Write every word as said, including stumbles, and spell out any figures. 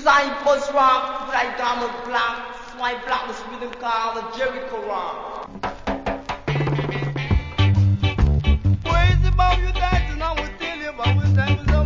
Cypress rock, like diamond black, swipe black, this rhythm called the Jericho rock. Crazy about you dancing, I will tell you about when time was over.